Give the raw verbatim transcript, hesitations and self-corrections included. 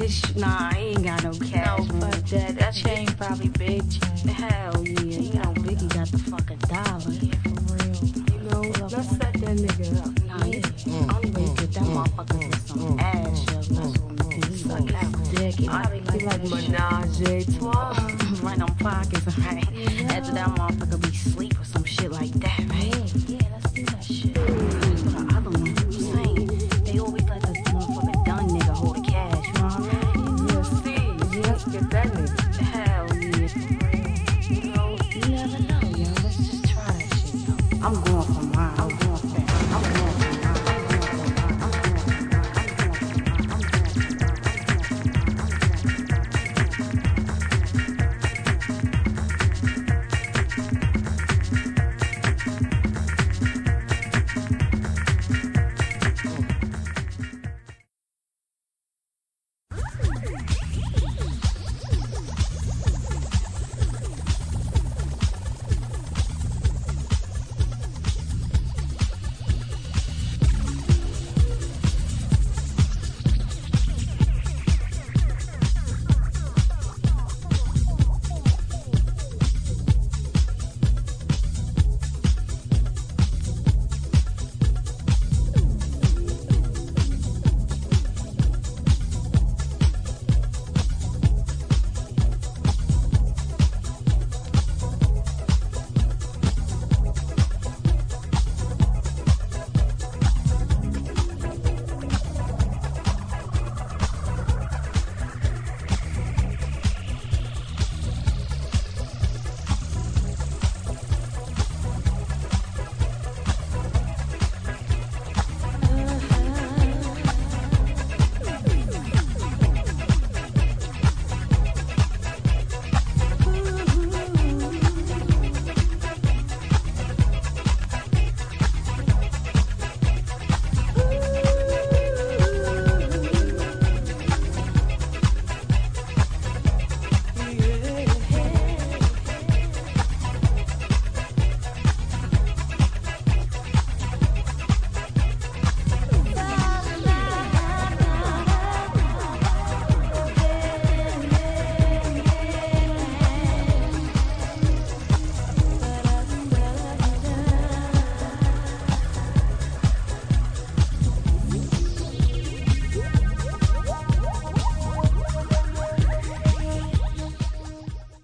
bitch, nah, I ain't got no cash. No, fuck that. That chain probably big chain. Hell yeah, you know Biggie got the fucking dollar. Yeah, for real. You know, let's set that nigga up. Nah, yeah. Mm, Only way to get that motherfucker with some ass, yo. That's what we can suck out dick. He probably like, like menage a trois. Right on pockets, right? Yeah. After that motherfucker be sleep or some shit like that, right? Yeah, yeah, let's do that shit. For the other one, I'm saying, they always let the motherfucking done nigga hold the cash, you know what I mean? Yeah, see, let's get that nigga. Hell yeah, for real. You know, you never know, yo. Let's just try that shit, yo. I'm going for mine. I'm going